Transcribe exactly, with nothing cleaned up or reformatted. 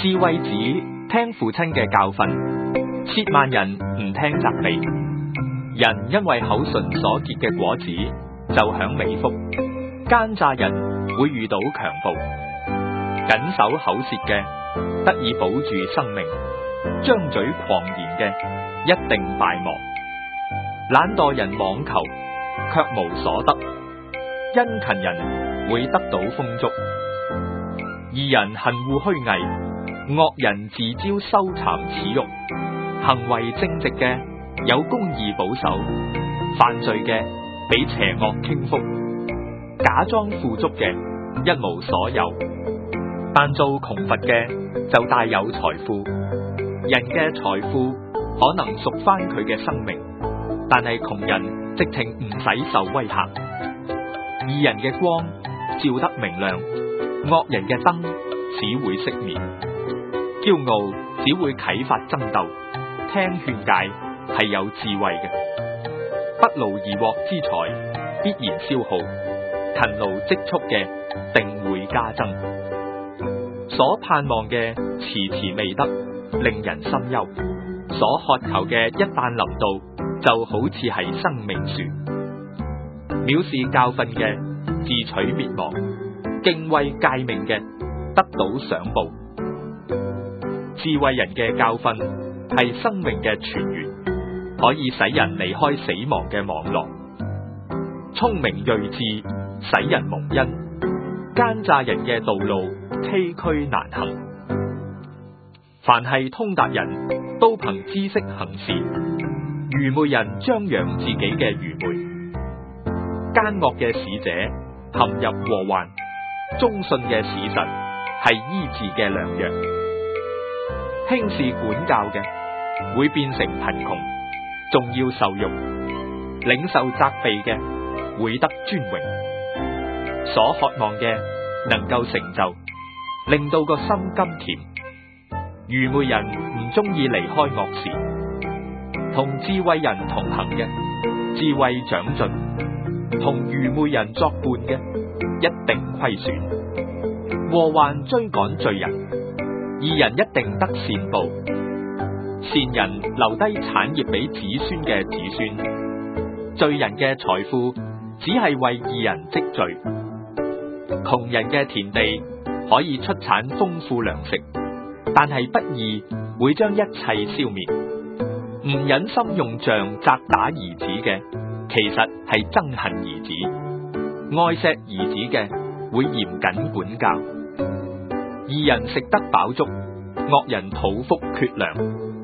智慧子聽父親嘅教訓，千萬人唔聽責備。人因為口唇所結嘅果子就享美福，奸詐人會遇到強暴。謹守口舌嘅得以保住生命，張嘴狂言嘅一定敗亡。懶惰人妄求卻無所得，殷勤人會得到豐足。義人恨惡虛偽，惡人自招羞慚恥辱。行為正直嘅有公義保守，犯罪嘅俾邪惡傾覆。假裝富足嘅一無所有，但做窮乏嘅就大有財富。人嘅財富可能贖翻佢嘅生命，但係窮人直情唔使受威嚇。義人嘅光照得明亮，惡人嘅燈只會熄滅。驕傲只會啟發爭鬥，聽勸誡係有智慧嘅。不勞而獲之財必然消耗，勤勞積蓄嘅定會加增。所盼望嘅遲遲未得，令人心憂。所渴求嘅一旦臨到，就好似係生命樹。藐視教訓嘅自取滅亡，敬畏誡命嘅得到賞報。智慧人嘅教訓係生命嘅泉源，可以使人離開死亡嘅網絡。聰明睿智使人蒙恩，奸詐人嘅道路崎嶇難行。凡係通達人都憑知識行事，愚昧人張揚自己嘅愚昧。奸惡嘅使者陷入禍患，忠信嘅使臣係醫治嘅良藥。輕視管教嘅會變成貧窮，仲要受辱；領受責備嘅會得尊榮。所渴望嘅能夠成就，令到個心甘甜。愚昧人唔中意離開惡事，同智慧人同行嘅智慧長進，同愚昧人作伴嘅一定虧損。禍患追趕罪人，義人一定得善報。善人留低產業俾子孫嘅子孫，罪人嘅財富只係為義人積聚。窮人嘅田地可以出產豐富糧食，但係不義會將一切消滅。唔忍心用杖責打兒子嘅，其實係憎恨兒子；愛錫兒子嘅會嚴謹管教。義人食得飽足，惡人肚腹缺糧。